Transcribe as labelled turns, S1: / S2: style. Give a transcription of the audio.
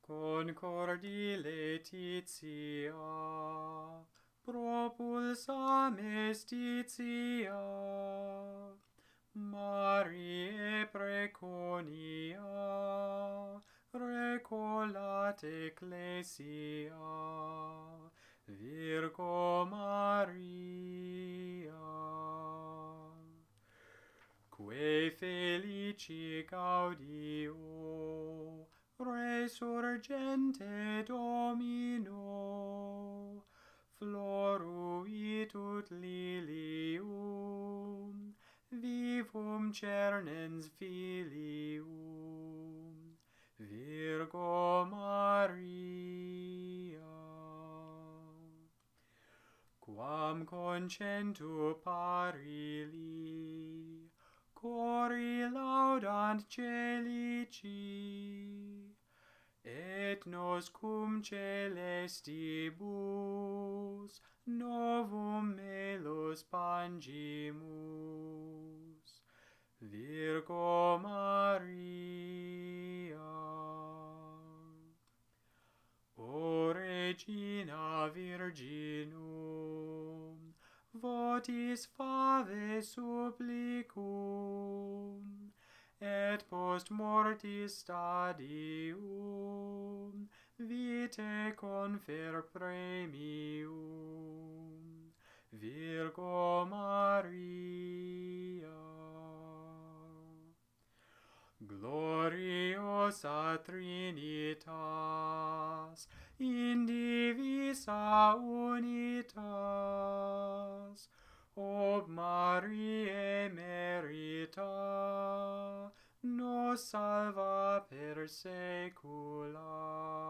S1: Concordi Laetitia, propulsa mestitia, Mariae preconia, recolat ecclesia, Virgo Maria. Que felici gaudio, resurgente Domino, floruit ut lilium, vivum cernens filium, Virgo Maria. Quam concentu parili, cori laudant celici, et nos cum celestibus novum melos pangimus, Virgo Maria. O Regina Virginum, votis fave supplicum, et post mortis stadium vitae confer premium, Virgo Maria. Gloriosa Trinitas, in divisa unitas, ob Mariae merita, nos salva per saecula.